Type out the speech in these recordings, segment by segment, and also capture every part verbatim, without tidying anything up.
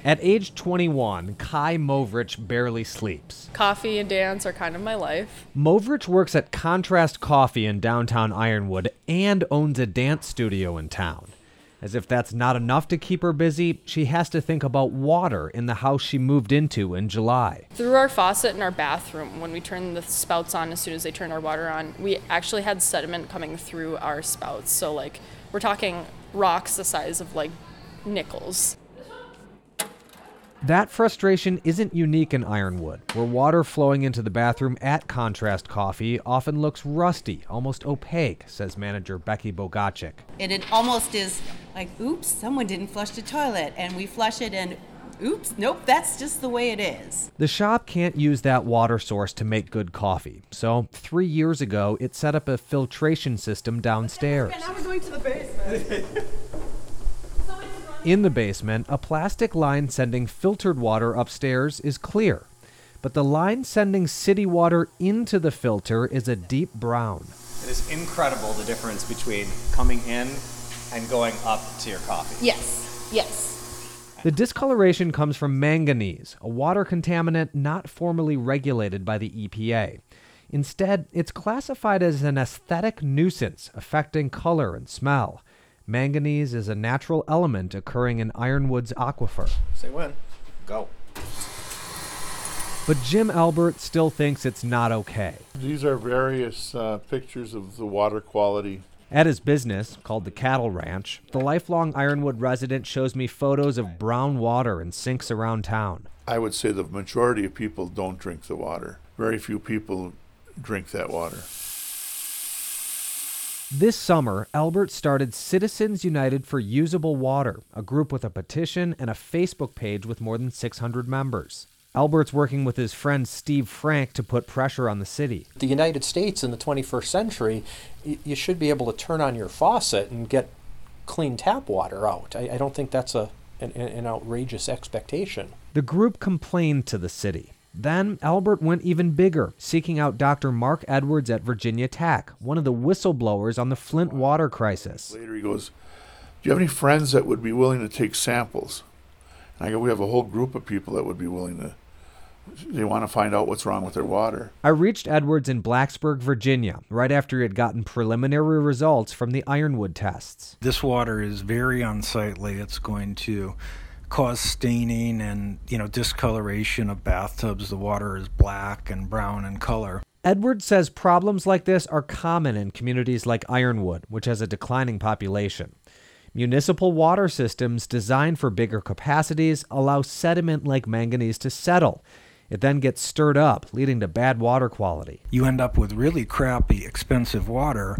At age twenty-one, Kai Movrich barely sleeps. Coffee and dance are kind of my life. Movrich works at Contrast Coffee in downtown Ironwood and owns a dance studio in town. As if that's not enough to keep her busy, she has to think about water in the house she moved into in July. Through our faucet in our bathroom, when we turn the spouts on as soon as they turn our water on, we actually had sediment coming through our spouts. So like, we're talking rocks the size of like nickels. That frustration isn't unique in Ironwood, where water flowing into the bathroom at Contrast Coffee often looks rusty, almost opaque, says manager Becky Bogacek. And it almost is like, oops, someone didn't flush the toilet, and we flush it and oops, nope, that's just the way it is. The shop can't use that water source to make good coffee, so three years ago it set up a filtration system downstairs. Now we're going to the basement. In the basement, a plastic line sending filtered water upstairs is clear, but the line sending city water into the filter is a deep brown. It is incredible the difference between coming in and going up to your coffee. Yes, yes. The discoloration comes from manganese, a water contaminant not formally regulated by the E P A. Instead, it's classified as an aesthetic nuisance affecting color and smell. Manganese is a natural element occurring in Ironwood's aquifer. Say when. Go. But Jim Albert still thinks it's not okay. These are various uh, pictures of the water quality. At his business, called the Cattle Ranch, the lifelong Ironwood resident shows me photos of brown water in sinks around town. I would say the majority of people don't drink the water. Very few people drink that water. This summer, Albert started Citizens United for Usable Water, a group with a petition and a Facebook page with more than six hundred members. Albert's working with his friend Steve Frank to put pressure on the city. The United States in the twenty-first century, y- you should be able to turn on your faucet and get clean tap water out. I, I don't think that's a an, an outrageous expectation. The group complained to the city. Then Albert went even bigger, seeking out Doctor Mark Edwards at Virginia Tech, one of the whistleblowers on the Flint water crisis. Later he goes, do you have any friends that would be willing to take samples? And I go, we have a whole group of people that would be willing to, they want to find out what's wrong with their water. I reached Edwards in Blacksburg, Virginia, right after he had gotten preliminary results from the Ironwood tests. This water is very unsightly. It's going to cause staining and, you know, discoloration of bathtubs. The water is black and brown in color. Edwards says problems like this are common in communities like Ironwood, which has a declining population. Municipal water systems designed for bigger capacities allow sediment like manganese to settle. It then gets stirred up, leading to bad water quality. You end up with really crappy, expensive water.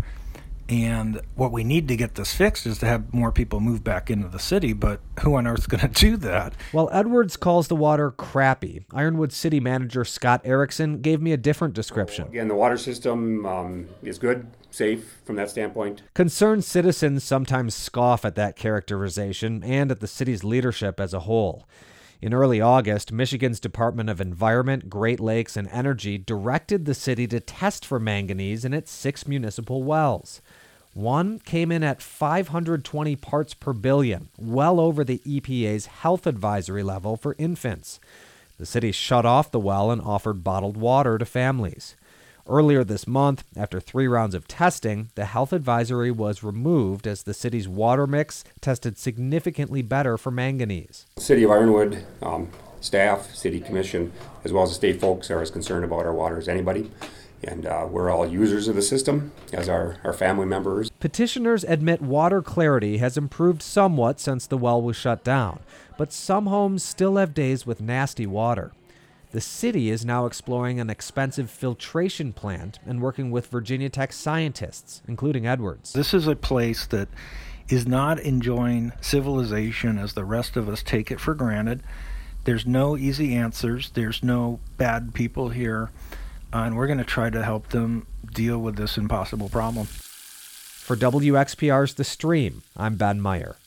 And what we need to get this fixed is to have more people move back into the city, but who on earth is going to do that? While Edwards calls the water crappy, Ironwood City Manager Scott Erickson gave me a different description. Again, the water system um, is good, safe from that standpoint. Concerned citizens sometimes scoff at that characterization and at the city's leadership as a whole. In early August, Michigan's Department of Environment, Great Lakes, and Energy directed the city to test for manganese in its six municipal wells. One came in at five hundred twenty parts per billion, well over the E P A's health advisory level for infants. The city shut off the well and offered bottled water to families. Earlier this month, after three rounds of testing, the health advisory was removed as the city's water mix tested significantly better for manganese. City of Ironwood, um, staff, city commission, as well as the state folks are as concerned about our water as anybody. And uh, we're all users of the system as our, our family members. Petitioners admit water clarity has improved somewhat since the well was shut down, but some homes still have days with nasty water. The city is now exploring an expensive filtration plant and working with Virginia Tech scientists, including Edwards. This is a place that is not enjoying civilization as the rest of us take it for granted. There's no easy answers. There's no bad people here. Uh, and we're going to try to help them deal with this impossible problem. For W X P R's The Stream, I'm Ben Meyer.